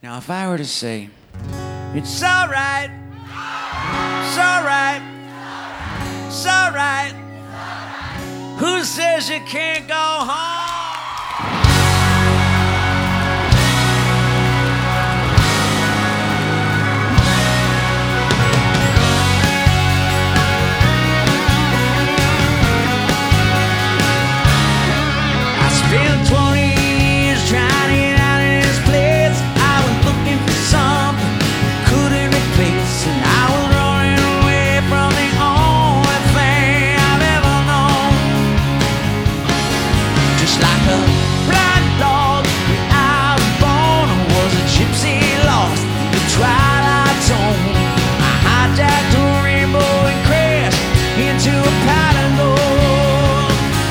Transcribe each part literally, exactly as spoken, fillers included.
Now, if I were to say, it's alright, it's alright, it's alright, who says you can't go home? I spent twenty years trying to get out of this place. I was looking for something couldn't replace, and I was running away from the only thing I've ever known. Just like a blind dog, when I was born, I was a gypsy lost in the twilight zone. I hijacked a rainbow and crashed into a pot of gold.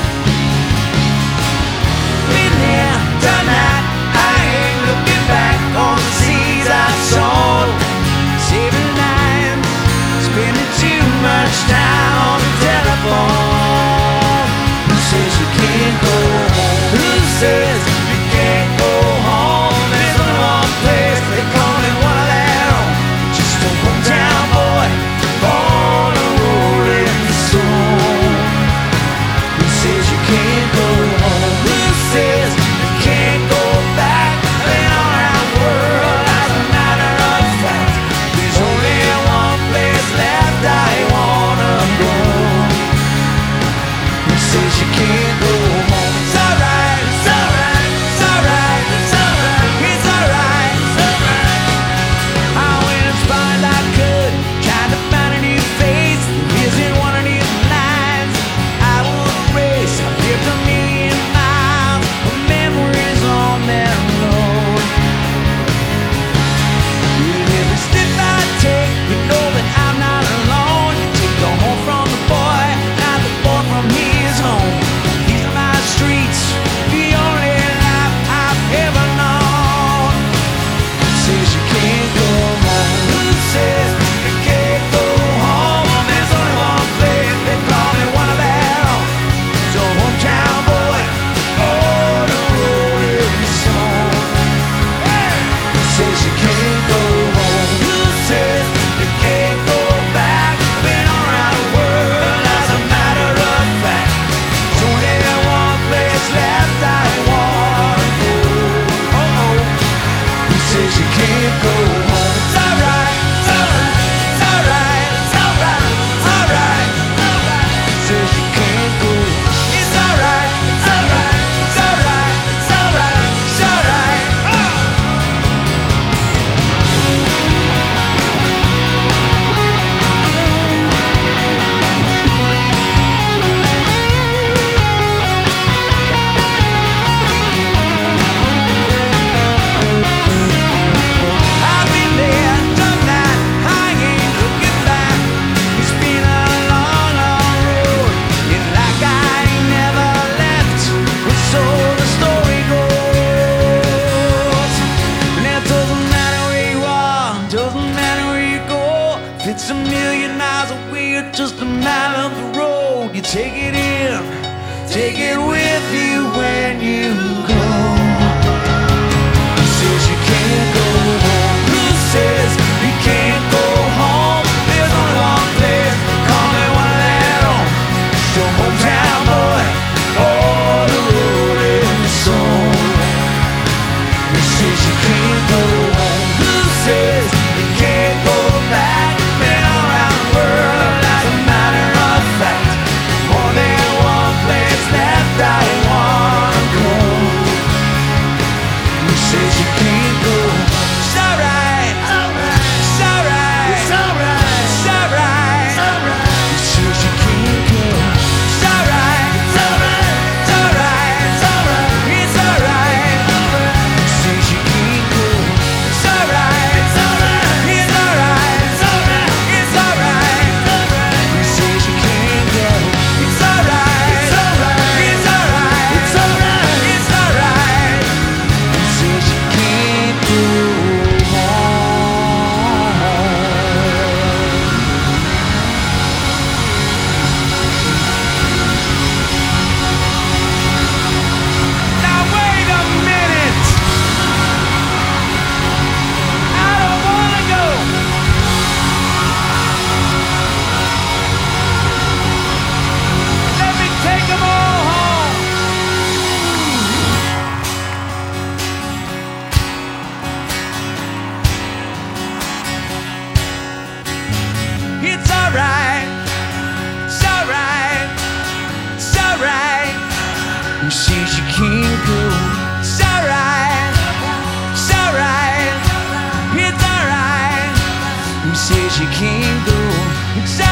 Been there, done that, I ain't looking back on the seeds I sown. Saving lines, spending too much time on the telephone. Who says you can't go home? Who says you can't go home? There's only one place they call me one of their own. Just a hometown boy, born a rolling stone. Who says you can't go home? Who says you can't go back? Been all around the world as a matter of fact. There's only one place left I wanna go. Who says you can't go home? It's alright, it's alright, it's alright, it's alright, it's alright, it's alright. I went as far as I could, tried to find a new face. There isn't one of these lines I would erase. I've lived a million miles of memories on that road. With every step I take, you know that I'm not alone. You take the home from the boy, not the boy from his home. These are my streets, the only life I've ever known. Who says you can't go home? Who says you can't go home? There's only one place they call me one of their own. So hometown boy, oh, the road is song. Who says you can't go home? Who says you can't go back? Been all around the world as a matter of fact. There's only one place left I wanna go. Oh, oh. Who says you can't go home? It's alright, it's alright, it's alright, it's alright, it's alright, it's alright. Who says you can't go? It's alright, it's alright, it's alright, it's alright, it's alright. I've been there, done that, I ain't looking back. It's been a long, long road, and like I ain't never left. But so the story goes. And it doesn't matter where you are, doesn't matter where you go. If it's a million miles away or just a mile up the road, you take it in, take it with you when you go. Who says you can't go home? Who says you can't go home? There's only one place, call me one of their own. So hometown boy, oh, the road is song. Who says you can't go home? Who says you can't go back? Been all around the world as a matter of fact. More than one place left I wanna go. she can't go. It's